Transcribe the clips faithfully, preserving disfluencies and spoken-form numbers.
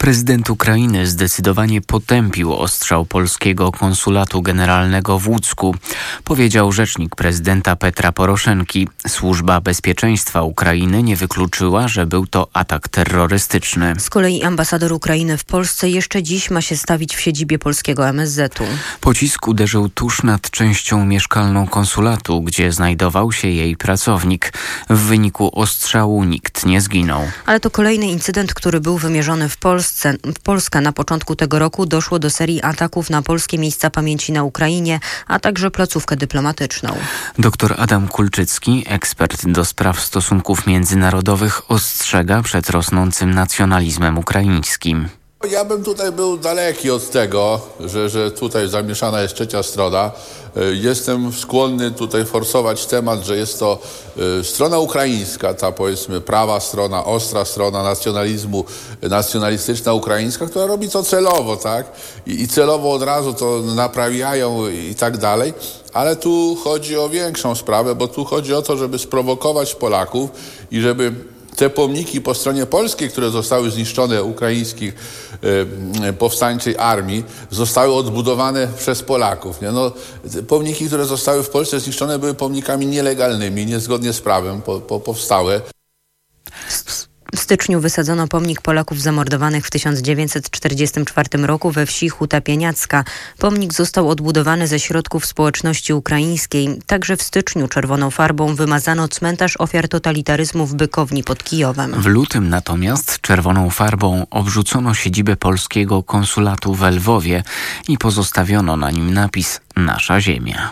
Prezydent Ukrainy zdecydowanie potępił ostrzał polskiego konsulatu generalnego w Łucku. Powiedział rzecznik prezydenta Petra Poroszenki. Służba Bezpieczeństwa Ukrainy nie wykluczyła, że był to atak terrorystyczny. Z kolei ambasador Ukrainy w Polsce jeszcze dziś ma się stawić w siedzibie polskiego M S Z-u. Pocisk uderzył tuż nad częścią mieszkalną konsulatu, gdzie znajdował się jej pracownik. W wyniku ostrzału nikt nie zginął. Ale to kolejny incydent, który był wymierzony w Polsce. W Polskę na początku tego roku doszło do serii ataków na polskie miejsca pamięci na Ukrainie, a także placówkę dyplomatyczną. Doktor Adam Kulczycki, ekspert do spraw stosunków międzynarodowych, ostrzega przed rosnącym nacjonalizmem ukraińskim. Ja bym tutaj był daleki od tego, że, że tutaj zamieszana jest trzecia strona. Jestem skłonny tutaj forsować temat, że jest to strona ukraińska, ta powiedzmy prawa strona, ostra strona nacjonalizmu, nacjonalistyczna ukraińska, która robi to celowo, tak? I, i celowo od razu to naprawiają i tak dalej. Ale tu chodzi o większą sprawę, bo tu chodzi o to, żeby sprowokować Polaków i żeby te pomniki po stronie polskiej, które zostały zniszczone ukraińskich e, powstańczej armii, zostały odbudowane przez Polaków. Nie? No, pomniki, które zostały w Polsce zniszczone, były pomnikami nielegalnymi, niezgodnie z prawem po, po, powstałe. W styczniu wysadzono pomnik Polaków zamordowanych w tysiąc dziewięćset czterdziestym czwartym roku we wsi Huta Pieniacka. Pomnik został odbudowany ze środków społeczności ukraińskiej. Także w styczniu czerwoną farbą wymazano cmentarz ofiar totalitaryzmu w Bykowni pod Kijowem. W lutym natomiast czerwoną farbą obrzucono siedzibę polskiego konsulatu w Lwowie i pozostawiono na nim napis „Nasza ziemia”.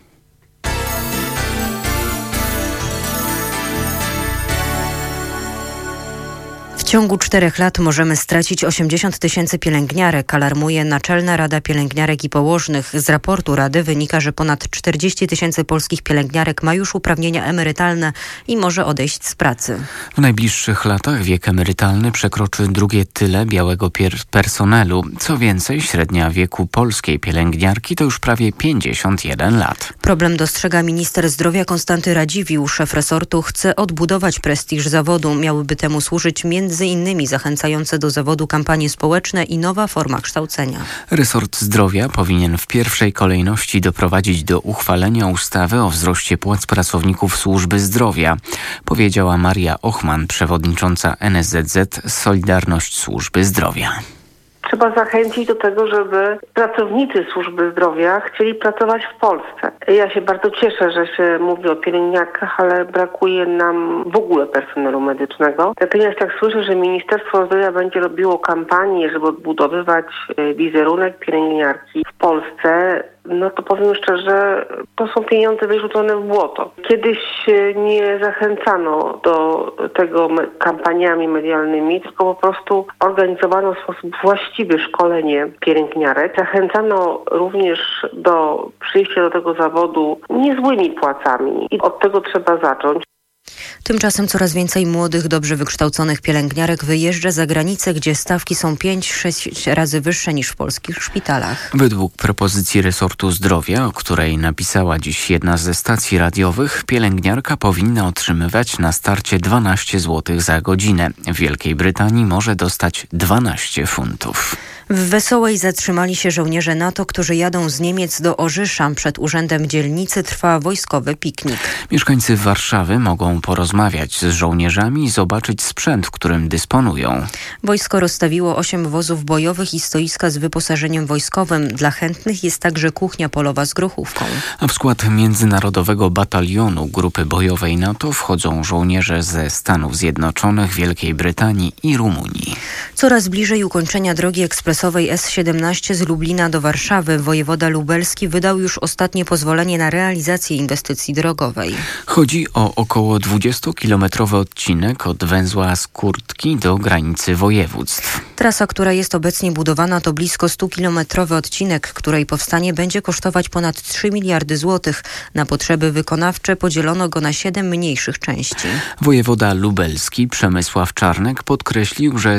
W ciągu czterech lat możemy stracić osiemdziesiąt tysięcy pielęgniarek, alarmuje Naczelna Rada Pielęgniarek i Położnych. Z raportu Rady wynika, że ponad czterdzieści tysięcy polskich pielęgniarek ma już uprawnienia emerytalne i może odejść z pracy. W najbliższych latach wiek emerytalny przekroczy drugie tyle białego personelu. Co więcej, średnia wieku polskiej pielęgniarki to już prawie pięćdziesiąt jeden lat. Problem dostrzega minister zdrowia Konstanty Radziwiłł. Szef resortu chce odbudować prestiż zawodu. Miałyby temu służyć między innymi zachęcające do zawodu kampanie społeczne i nowa forma kształcenia. Resort zdrowia powinien w pierwszej kolejności doprowadzić do uchwalenia ustawy o wzroście płac pracowników służby zdrowia, powiedziała Maria Ochman, przewodnicząca N S Z Z Solidarność Służby Zdrowia. Trzeba zachęcić do tego, żeby pracownicy służby zdrowia chcieli pracować w Polsce. Ja się bardzo cieszę, że się mówi o pielęgniarkach, ale brakuje nam w ogóle personelu medycznego. Natomiast jak słyszę, że Ministerstwo Zdrowia będzie robiło kampanię, żeby odbudowywać wizerunek pielęgniarki w Polsce, no to powiem szczerze, to są pieniądze wyrzucone w błoto. Kiedyś nie zachęcano do tego kampaniami medialnymi, tylko po prostu organizowano w sposób właściwy szkolenie pielęgniarek. Zachęcano również do przyjścia do tego zawodu niezłymi płacami i od tego trzeba zacząć. Tymczasem coraz więcej młodych, dobrze wykształconych pielęgniarek wyjeżdża za granicę, gdzie stawki są pięć sześć razy wyższe niż w polskich szpitalach. Według propozycji resortu zdrowia, o której napisała dziś jedna ze stacji radiowych, pielęgniarka powinna otrzymywać na starcie dwanaście złotych za godzinę. W Wielkiej Brytanii może dostać dwanaście funtów. W Wesołej zatrzymali się żołnierze NATO, którzy jadą z Niemiec do Orzysza. Przed urzędem dzielnicy trwa wojskowy piknik. Mieszkańcy Warszawy mogą porozmawiać z żołnierzami i zobaczyć sprzęt, którym dysponują. Wojsko rozstawiło osiem wozów bojowych i stoiska z wyposażeniem wojskowym. Dla chętnych jest także kuchnia polowa z grochówką. A w skład Międzynarodowego Batalionu Grupy Bojowej NATO wchodzą żołnierze ze Stanów Zjednoczonych, Wielkiej Brytanii i Rumunii. Coraz bliżej ukończenia drogi ekspresowej S siedemnaście z Lublina do Warszawy. Wojewoda lubelski wydał już ostatnie pozwolenie na realizację inwestycji drogowej. Chodzi o około dwudziestokilometrowy odcinek od węzła Skórtki do granicy województw. Trasa, która jest obecnie budowana, to blisko stukilometrowy odcinek, której powstanie będzie kosztować ponad trzy miliardy złotych. Na potrzeby wykonawcze podzielono go na siedem mniejszych części. Wojewoda lubelski Przemysław Czarnek podkreślił, że zbudowanie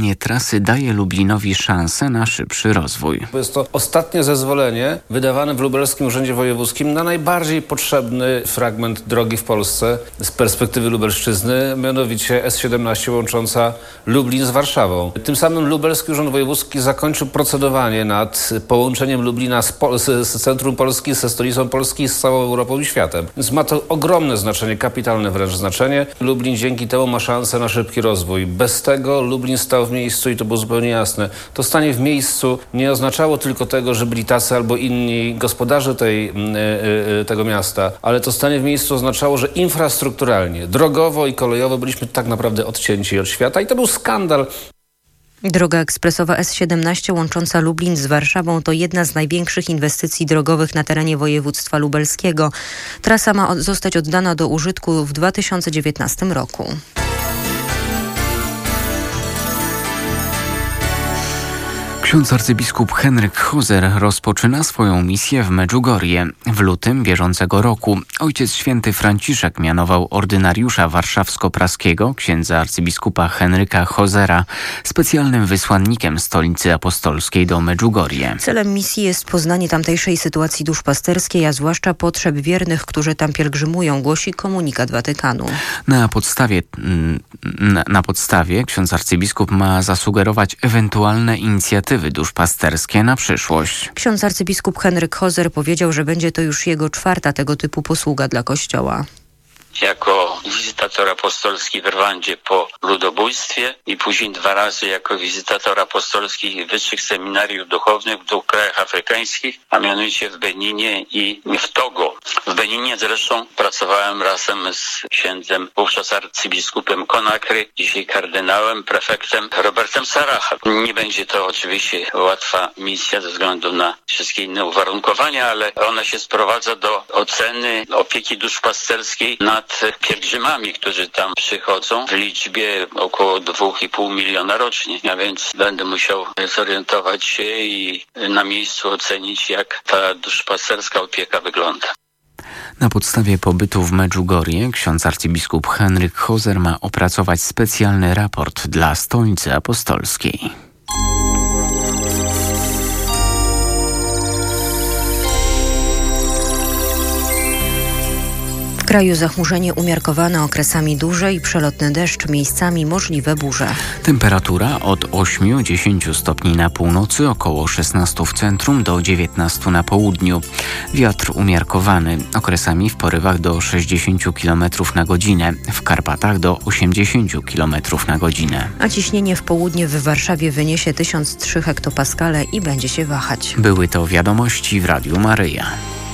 Budowanie trasy daje Lublinowi szansę na szybszy rozwój. Jest to ostatnie zezwolenie wydawane w Lubelskim Urzędzie Wojewódzkim na najbardziej potrzebny fragment drogi w Polsce z perspektywy Lubelszczyzny, mianowicie S siedemnaście łącząca Lublin z Warszawą. Tym samym Lubelski Urząd Wojewódzki zakończył procedowanie nad połączeniem Lublina z, Pol- z, z centrum Polski, ze stolicą Polski i z całą Europą i światem. Więc ma to ogromne znaczenie, kapitalne wręcz znaczenie. Lublin dzięki temu ma szansę na szybki rozwój. Bez tego Lublin stał w miejscu i to było zupełnie jasne. To stanie w miejscu nie oznaczało tylko tego, że byli tacy albo inni gospodarze tej, yy, yy, tego miasta, ale to stanie w miejscu oznaczało, że infrastrukturalnie, drogowo i kolejowo byliśmy tak naprawdę odcięci od świata i to był skandal. Droga ekspresowa S siedemnaście łącząca Lublin z Warszawą to jedna z największych inwestycji drogowych na terenie województwa lubelskiego. Trasa ma zostać oddana do użytku w dwa tysiące dziewiętnastym roku. Ksiądz arcybiskup Henryk Hoser rozpoczyna swoją misję w Medjugorje. W lutym bieżącego roku Ojciec Święty Franciszek mianował ordynariusza warszawsko-praskiego, księdza arcybiskupa Henryka Hosera, specjalnym wysłannikiem Stolicy Apostolskiej do Medjugorje. Celem misji jest poznanie tamtejszej sytuacji duszpasterskiej, a zwłaszcza potrzeb wiernych, którzy tam pielgrzymują, głosi komunikat Watykanu. Na podstawie, na, na podstawie ksiądz arcybiskup ma zasugerować ewentualne inicjatywy duszpasterskie na przyszłość. Ksiądz arcybiskup Henryk Hoser powiedział, że będzie to już jego czwarta tego typu posługa dla Kościoła. Jako wizytator apostolski w Rwandzie po ludobójstwie i później dwa razy jako wizytator apostolski wyższych seminariów duchownych w dwóch krajach afrykańskich, a mianowicie w Beninie i w Togo. W Beninie zresztą pracowałem razem z księdzem, wówczas arcybiskupem Konakry, dzisiaj kardynałem, prefektem Robertem Saraha. Nie będzie to oczywiście łatwa misja ze względu na wszystkie inne uwarunkowania, ale ona się sprowadza do oceny opieki duszpasterskiej nad pielgrzymami, którzy tam przychodzą w liczbie około dwa i pół miliona rocznie. A więc będę musiał zorientować się i na miejscu ocenić, jak ta duszpasterska opieka wygląda. Na podstawie pobytu w Medjugorje ksiądz arcybiskup Henryk Hoser ma opracować specjalny raport dla Stolicy Apostolskiej. W kraju zachmurzenie umiarkowane, okresami duże i przelotny deszcz, miejscami możliwe burze. Temperatura od ośmiu do dziesięciu stopni na północy, około szesnastu w centrum do dziewiętnastu na południu. Wiatr umiarkowany, okresami w porywach do sześćdziesięciu kilometrów na godzinę, w Karpatach do osiemdziesięciu kilometrów na godzinę. A ciśnienie w południe w Warszawie wyniesie tysiąc trzy hektopaskale i będzie się wahać. Były to wiadomości w Radiu Maryja.